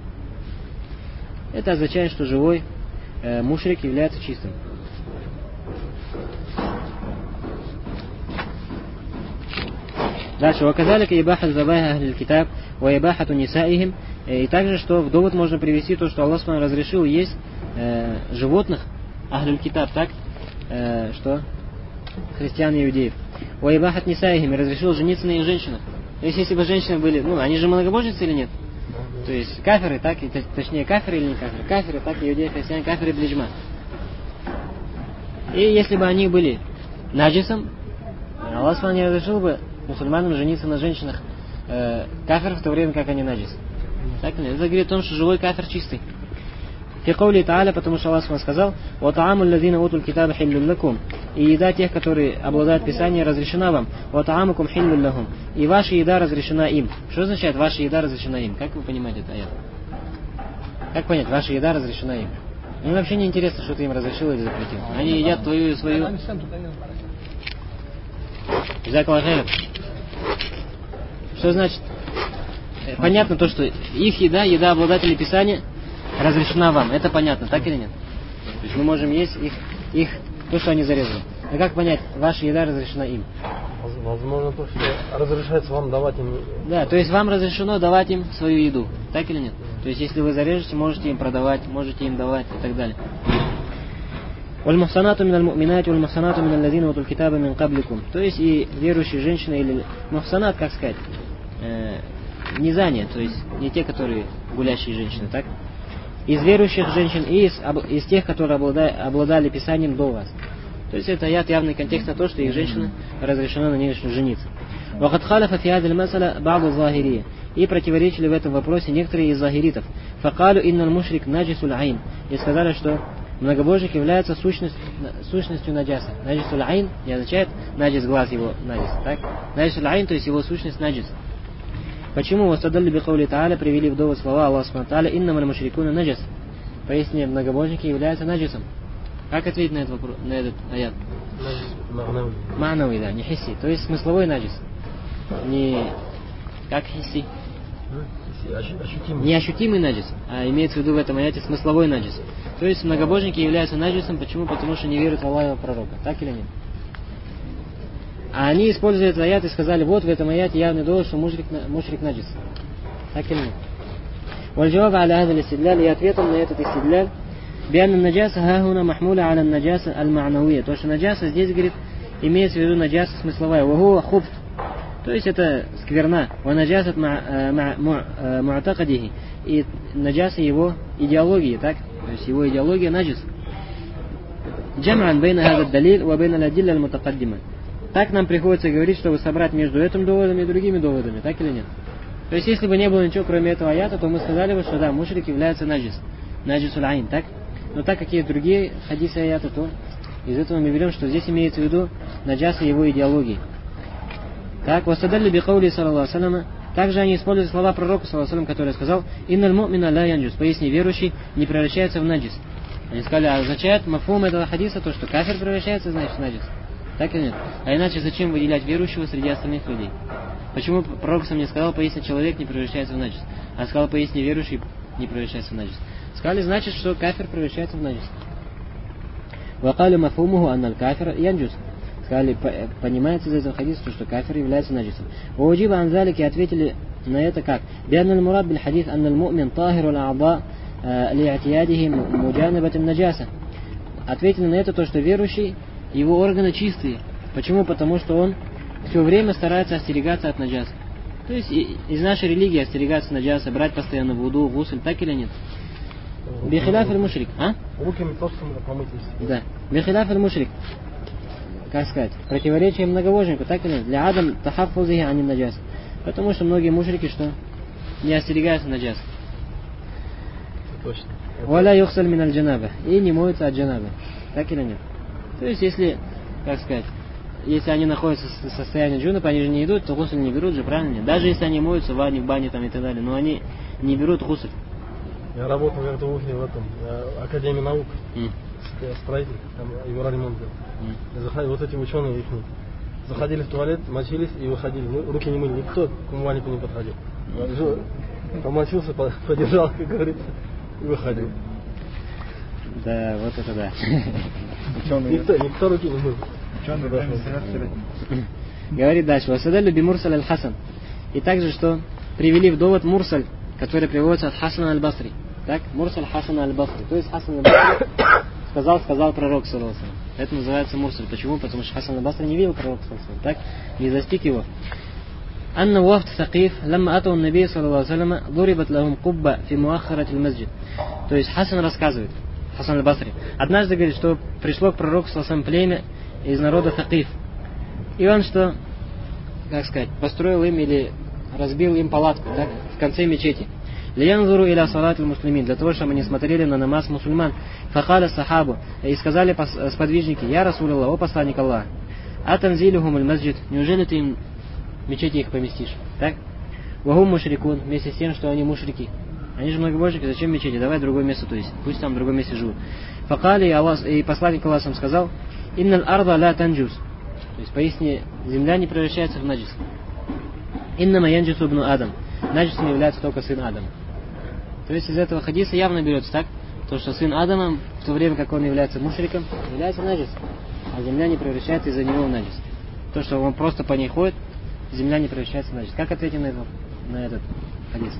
Это означает, что живой э, мушрик является чистым. Дальше. Ваказалика ибаха забайха ахлиль китаб ва ибахату нисаихим. И также, что в довод можно привести то, что Аллах Субхану разрешил есть э, животных ахлиль китаб, так? Э, что? Христиан и иудеев. Ва ибахат нисаихим. И разрешил жениться на их женщинах. То есть, если бы женщины были, ну, они же многобожницы или нет? То есть, кафиры, так, и, точнее, кафиры или не кафиры? Кафиры, так, иудеи, христиане, кафиры, ближма. И если бы они были наджисом, Аллах Субхану не разрешил бы мусульманам жениться на женщинах э, кафиров, в то время как они наджис. Так, это говорит о том, что живой кафир чистый. Фи каули та'аля, потому что Аллах сказал: «Ва та'аму аллазина утул китаба хиллюн лакум». И еда тех, которые обладают Писанием, разрешена вам. «Ва та'амукум хиллюн лахум». И ваша еда разрешена им. Что означает ваша еда разрешена им? Как вы понимаете это аят? Как понять, ваша еда разрешена им? Им вообще не интересно, что ты им разрешил или запретил. Они едят твою и свою. Что значит? Понятно то, что их еда, еда обладателей Писания разрешена вам. Это понятно, так или нет? То есть мы можем есть их, их то, что они зарезали. А как понять, ваша еда разрешена им? Возможно, то, что разрешается вам давать им... Да, то есть вам разрешено давать им свою еду. Так или нет? То есть если вы зарежете, можете им продавать, можете им давать и так далее. والمحصنات من المؤمنات والمحصنات من الذين أوتوا الكتاب من قبلكم. То есть и верующие женщины или мухсанат, как сказать, э, низание, то есть не те, которые гулящие женщины, так? Из верующих женщин и из, об, из тех, которые обладали, обладали Писанием до вас. То есть это аят явный контекст на то, что их женщины разрешено на них жениться. وقد خالف في هذه المسألة بعض الظاهرية. И противоречили в этом вопросе некоторые из захиритов. فقالوا إن المشرك نجس العين. И сказали, что многобожник является сущность, сущностью наджаса. Наджисуль айн не означает наджис глаз его наджис, так? Наджисуль айн, то есть его сущность наджис. Почему вастадалли би каули та'аля привели в довод слова Аллаха субхану ва тааля иннамаль мушрикуна наджас? Пояснение, многобожники являются наджисом. Как ответить на этот вопрос, на этот аят? Ма'навий. Ма'навий, да, не хисси. То есть смысловой наджис. Не как хисси. Ощутимый. Не ощутимый наджис, а имеется в виду в этом аяте смысловой наджис. То есть многобожники являются наджисом. Почему? Потому что не верят в Аллаха и пророка. Так или нет? А они используют этот аят и сказали: вот в этом аяте явный довод, что мушрик, мушрик наджис. Так или нет? Вальджаваб аля хазаль истидляль, и ответом на этот истидляль бианна наджаса хахуна махмуля аля наджаса аль-ма'навия. То, что наджаса здесь, говорит, имеется в виду наджаса смысловая. Вахуа хубт. То есть это скверна. Ва наджасат му'такадихи. И наджаса его идеологии, так? То есть его идеология наджис. Джам'ан бейна хазад далиль ва бейна ладилля аль-мутакаддима. Так нам приходится говорить, чтобы собрать между этим доводом и другими доводами, так или нет? То есть, если бы не было ничего, кроме этого аята, то мы сказали бы, что да, мушрик является наджис. Наджисуль айн, так? Но так как есть другие хадисы аята, то из этого мы берем, что здесь имеется в виду наджаса его идеологии. Так, васадалли би каули саллаллаху алейхи ва саллям. Также они используют слова пророка, саллаллаху алейхи ва саллям, который сказал: «Инналь му'мина ла янджус». Поясни, верующий не превращается в наджис. Они сказали, а означает мафхум этого хадиса то, что кафир превращается, значит, в наджис. Так или нет? А иначе зачем выделять верующего среди остальных людей? Почему пророк сам не сказал: поясни, человек не превращается в наджис, а сказал: поясни, верующий не превращается в наджис? Сказали, значит, что кафир превращается в наджис. Вакали мафхумуху анналь кафир янджус. Сказали, понимается из этого хадиса, что кафир является наджисом. Уджиба анзалики ответили на это как? Бианналь мурад биль хадис анналь му'мин тахиру аль-а'да ли'атиядихи муджанабатим наджаса. Ответили на это то, что верующий, его органы чистые. Почему? Потому что он все время старается остерегаться от наджаса. То есть из нашей религии остерегаться наджаса, брать постоянно вуду, гусль, так или нет? Бихиляф аль-мушрик. А? Руки просто помыть. Да. Бихиляф аль-мушрик. Как сказать? Противоречие многобожнику, так или нет? Для адам тахаффузихи ани наджас. Потому что многие мушрики что? Не остерегаются наджаса. Точно. Валя юхсаль мин аль-джанаба. И не моются от джанабы. Так или нет? То есть, если, как сказать, если они находятся в состоянии джунуба, они же не идут, то гусль не берут же, правильно? Нет? Даже если они моются в ванне, в бане там и так далее, но они не берут гусль. Я работал как-то в Уфе в этом, в Академии наук. Mm. строитель, там его ремонт делал. М. Заходили, вот эти ученые их, заходили в туалет, мочились и выходили. Ну, руки не мыли, никто к умывальнику не подходил. Помочился, подержал, как говорится, и выходил. Да, вот это да. Ученые, Никто, никто руки не мыл. ученые время стоят все летом. Говорит дальше. Васадалю би Мурсаль аль-Хасан. И также, что привели в довод Мурсаль, который приводится от Хасана аль-Басри. Так, Мурсаль Хасана аль-Басри. То есть Хасан аль-Басри сказал, сказал пророк, саллаллаху алейхи ва саллям. Это называется Мурсаль. Почему? Потому что Хасан аль-Басри не видел пророка, саллаллаху алейхи ва саллям, так, не застиг его. أن وفد ثقيف لما أتوا النبي صلى الله عليه وسلم ضربت لهم قبة في مؤخرة المسجد. То есть Хасан рассказывает, Хасан аль-Басри, однажды говорит, что пришло к пророку саллаллаху алейхи ва саллям племя из народа Thaqif. И он что, как сказать, построил им или разбил им палатку, так, в конце мечети. Лиянзуру иля салат аль-муслимин, для того, чтобы они смотрели на намаз мусульман. Фахаля сахабу, и сказали сподвижники: Я Расулаллах, о посланник Аллаха, атанзилюхум аль-масджид, неужели ты им мечети их поместишь, так? Вахум мушрикун, вместе с тем, что они мушрики. Они же многобожники, зачем мечети? Давай другое место, то есть, пусть там в другом месте живут. Факали, и посланник Аллаха сам сказал: Инналь арда ла танджус, то есть, поистине, земля не превращается в наджис. Иннама янджису ибну Адам, наджисом является только сын Адама. То есть, из этого хадиса явно берется, так? То, что сын Адама, в то время как он является мушриком, является наджис, а земля не превращается из-за него в наджис. То, что он просто по ней ходит, земля не превращается в наджис. Как ответим на, это, на этот хадис?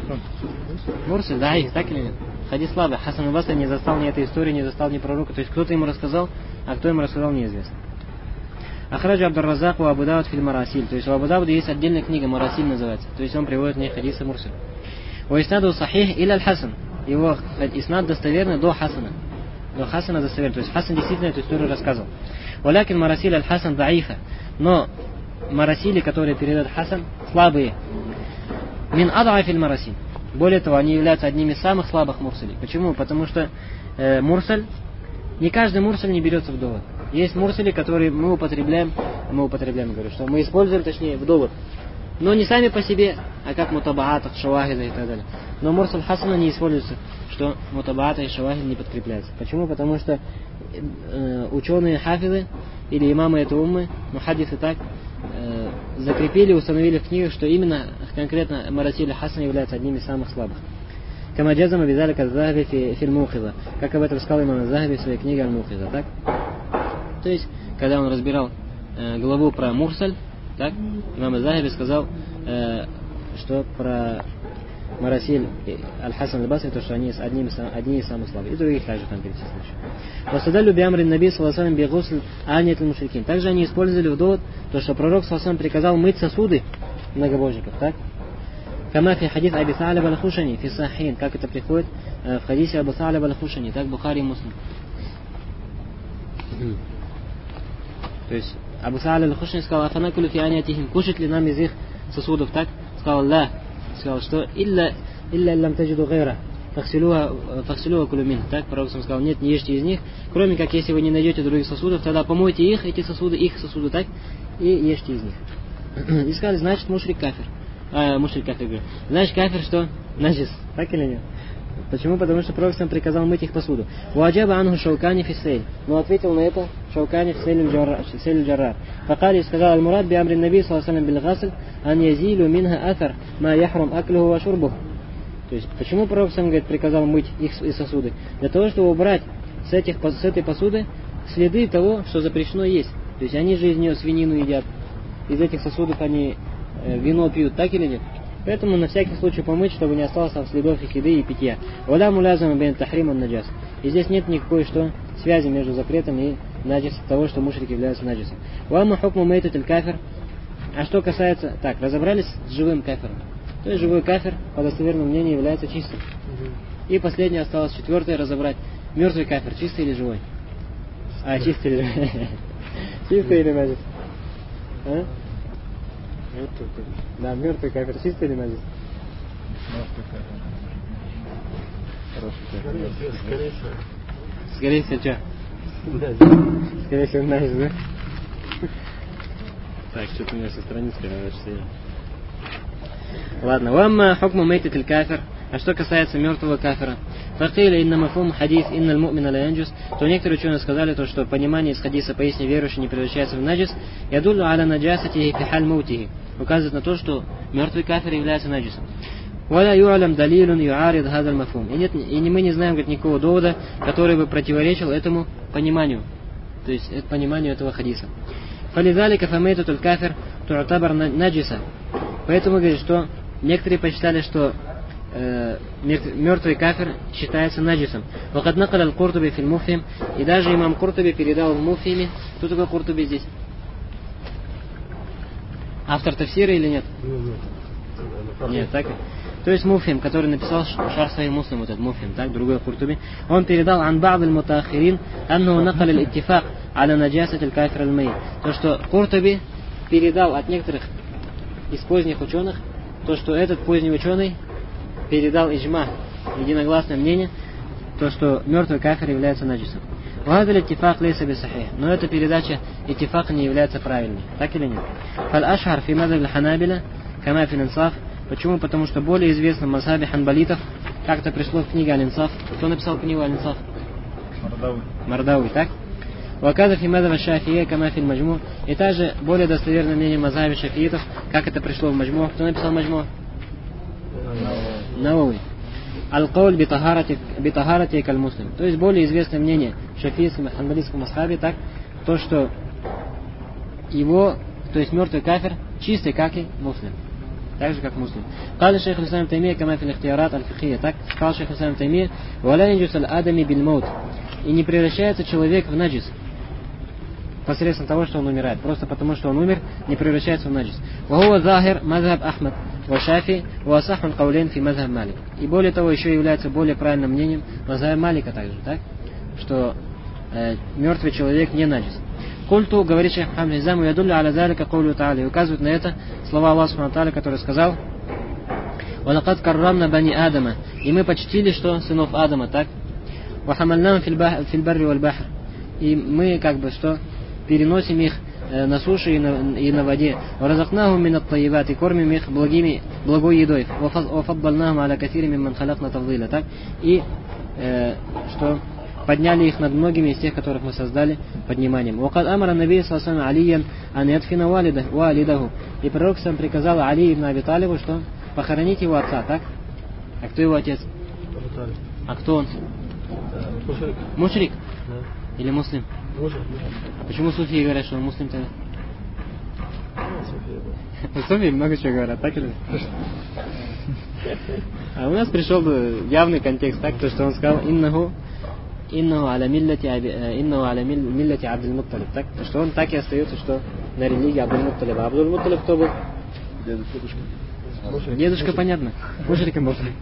Мурсаль, да, их так или нет? Хадис слабый. Хасан аль-Басри не застал ни этой истории, не застал ни пророка. То есть кто-то ему рассказал, а кто ему рассказал, неизвестно. Ахраджа Абдур-Разак у Абу Дауд филь Марасиль. То есть у Абу Дауда есть отдельная книга, Марасиль называется. То есть он приводит в ней хадисы Мурсаль. У Иснаду Сахих или Аль-Хасан. Его Иснад достоверный до Хасана. До Хасана достоверный. То есть Хасан действительно эту историю рассказывал. Валякин Марасиль Аль-Хасан даифа. Но Марасили, которые передает Хасан, слабые. Мин адафиль Марасиль. Более того, они являются одними из самых слабых мурсалей. Почему? Потому что э, мурсаль, не каждый мурсаль не берется в довод. Есть мурсали, которые мы употребляем, мы употребляем, говорю, что мы используем, точнее, в довод. Но не сами по себе, а как мутабаатах, шавахида и так далее. Но мурсаль Хасана не используется, что мутабаата и шавахид не подкрепляются. Почему? Потому что э, ученые хафизы или имамы этой уммы, мухаддисы так, э, закрепили, установили в книгах, что именно конкретно Марасиль Хасан является одним из самых слабых. Камаджазам обязали казахи фильмухиза, как об этом сказал имам Захаби в своей книге Аль-Мухиза, так? То есть, когда он разбирал э, главу про Мурсаль, так, имам Захаби сказал, э, что про Марасиль Аль-Хасан Аль-Басри, то, что они одни, одни из самых слабых. И других также там перечислили. Васадалю биамрин наби саллаллаху алейхи ва саллям бигусл анят аль-мушрикин. Также они использовали в довод то, что пророк саллаллаху алейхи ва саллям приказал мыть сосуды многобожников, так? Кама фи хадис Аби Са'лаба аль-Хушани фи Сахихин, как это приходит э, в хадисе Абу Са'лаба аль-Хушани, так Бухари и Муслим. То есть Абу Са'лаба аль-Хушани сказал: Афанакулю фи анятихим, кушать ли нам из их сосудов, так? Сказал: ла. Сказал, что илля илля лам таджиду гайра фахсилуха фахсилуха кулю мин. Так пророк сказал: нет, не ешьте из них, кроме как если вы не найдете других сосудов, тогда помойте их, эти сосуды, их сосуды, так, и ешьте из них. И сказали: значит, мушрик кафир. А, мушрик кафир, говорю. Значит, кафир что? Наджис. Так или нет? Почему? Потому что пророк сам приказал мыть их посуду. Ваджаба анху Шаукани фиссель. Но ответил на это Шаукани фиссель джаррар. Факали сказал: аль-мурад би амри наби саллаллаху алейхи ва саллям бил-гасл ан язилу минха атар ма яхрам аклуху ва шурбуху. То есть, почему пророк сам, говорит, приказал мыть их и сосуды? Для того, чтобы убрать с, этих, с этой посуды следы того, что запрещено есть. То есть, они же из нее свинину едят. Из этих сосудов они э, вино пьют, так или нет? Поэтому на всякий случай помыть, чтобы не осталось там следов их еды и питья. Валя мулязама бен тахрима наджас. И здесь нет никакой что связи между запретом и наджисом того, что мушрик является наджисом. Вама хукму мейтутель кафир. А что касается... Так, разобрались с живым кафиром. То есть живой кафир, по достоверному мнению, является чистым. И последнее осталось, четвертое, разобрать. Мертвый кафир, чистый или живой? А, чистый или живой? Чистый или наджис? А? Мертвый кафир. Да, мертвый кафир, чистый или наджис? Мертвый кафир. Хороший кафир. Скорее всего. Скорее всего, что? Да. Скорее всего, наджис, да? Так, что-то у меня со страницы переворачивается. Ладно, вамма хукму мейтатель кафир. А что касается мертвого кафира? Факили инна мафум хадис инна аль-му'мина ла янджус. То некоторые ученые сказали то, что понимание из хадиса поистине верующий не превращается в наджис. Ядуллу аля наджасатихи фи халь маутихи. Указывает на то, что мертвый кафир является наджисом. Валя ю'алям далилун ю'арид хазаль мафум. И нет, и мы не знаем как никакого довода, который бы противоречил этому пониманию. То есть это пониманию этого хадиса. Фализалика фамейтутуль кафир ту'табар наджиса. Поэтому говорит, что некоторые посчитали, что э, мертвый кафир считается наджисом. Вакад накал аль-Куртуби фил муфхим. И даже имам Куртуби передал в муфхиме. Кто такой Куртуби здесь? Автор тафсира или нет? Нет, так. То есть муфхим, который написал шарх Сахих Муслим, вот этот муфхим, так, другой Куртуби, он передал ан ба'д аль-мутаахирин аннаху накал аль-иттифак аля наджасат аль-кафир аль-майит. То, что Куртуби передал от некоторых из поздних ученых, то, что этот поздний ученый передал иджма, единогласное мнение, то, что мертвый кафир является наджисом. Вадаль иттифак лейса бисахих. Но эта передача иттифака не является правильной. Так или нет? Фаль ашхар фи мазхаб аль-ханабила кама фи инсаф. Почему? Потому что более известно в мазхабе ханбалитов, как это пришло в книге Аль-Инсаф. Кто написал книгу Аль-Инсаф? Мардауи. Мардауи, так? Ваказа фи мазхаб шафия кама фи маджму. И также более достоверное мнение мазхаба шафиитов, как это пришло в маджму. Кто написал маджму? Науи. Аль-Кауль битахарати каль-муслим. То есть более известное мнение в шафийском и ханбалитском мазхабе, так, то, что его, то есть мертвый кафир, чистый, как и муслим. Так же, как муслим. Кали шейх аль-Ислам Таймия, кама фи al-ихтиярат аль-фикхия. Так сказал шейх аль-Ислам Таймия, валя янджус аль-адами биль-маут. И не превращается человек в наджис посредством того, что он умирает. Просто потому, что он умер, не превращается в наджис. Вахуа захир мазхаб Ахмад ва Шафи ва асахун каулейн фи мазхаб Малик. И более того, еще является более правильным мнением мазхаба Малика также, так? Что э, мертвый человек не наджис. Культу, говорит шейх Мухаммад Изаму, ядулля аля залика каулю та'аля. И указывает на это слова Аллаха субхану ва тааля, который сказал: «Валакад каррамна бани Адама». И мы почтили, что сынов Адама, так? «Вахамальнам фил барри валь бахр». И мы, как бы, что переносим их э, на суше и на, и на воде. «Варазакнахум мин ат-таyyибат». И кормим их благими, благой едой. «Вафаддалнахум аля катири мимман халакна тавдила». Так? И э, что подняли их над многими из тех, которых мы создали подниманием. «Вакад амара наби саллаллаху алейхи ва саллям алиян ан ядфина валидаху». И пророк сам приказал Али ибн Аби Талибу, что похоронить его отца, так? А кто его отец? А кто он? Мушрик. Мушрик? Да. Или муслим? Мушрик. А почему суфии говорят, что он муслим тогда? Ну, Суфии много чего говорят, так или? А у нас пришел явный контекст, так, то, что он сказал «Иннаху иннаху аля миллати иннаху аля миллати Абдул-Мутталиб». Так, что он так и остается, что на религии Абдул-Мутталиба. Абдул-Мутталиб кто был? Дедушка. Мушрик. Дедушка, понятно. Мушрик и мушрик.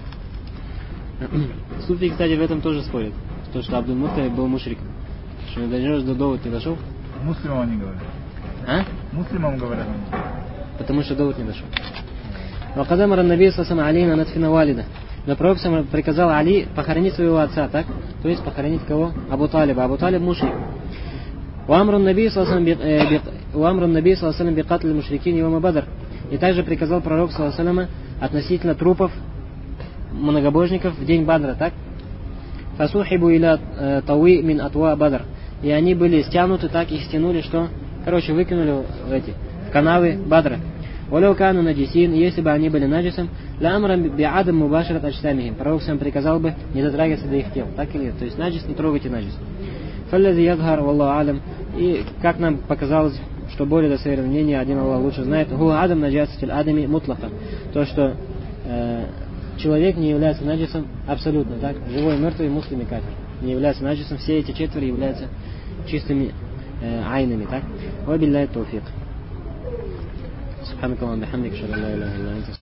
Суфии, кстати, в этом тоже спорят. То, что Абдул-Мутталиб был мушрик. Что не дойдешь до довод не дошел? Муслимам они говорят. А? Муслимам говорят. Потому что довод не дошел. Вакадамара наби сасам алина надфина валида. Но пророк сам приказал Али похоронить своего отца, так? То есть похоронить кого? Абу Талиба. Абу Талиб мушрик. Уамрун наби сасам бикатль мушрикин йома бадр. И также приказал пророк саллаллаху относительно трупов многобожников в день Бадра, так? Фасухибу иля тауи мин атва Бадр. И они были стянуты, так их стянули, что, короче, выкинули в эти в канавы Бадра. Валяу кану наджисин, если бы они были наджисом, ля амрам би'адам мубашират аджсамихим. Пророк сам приказал бы не дотрагиваться до их тел, так или нет? То есть наджис, не трогайте наджис. Фаллази ядхар валлаху алям. И как нам показалось, что более достоверное мнение, один Аллах лучше знает, ху адам наджасатиль адами мутлака. То, что э, человек не является наджисом абсолютно, так? Живой, мертвый, муслим и кафир не являются наджисом, все эти четверо являются чистыми э, айнами, так? Ва билляхи тауфик. Субханакаллахумма ва бихамдика, ашхаду ан ла иляха илля анта.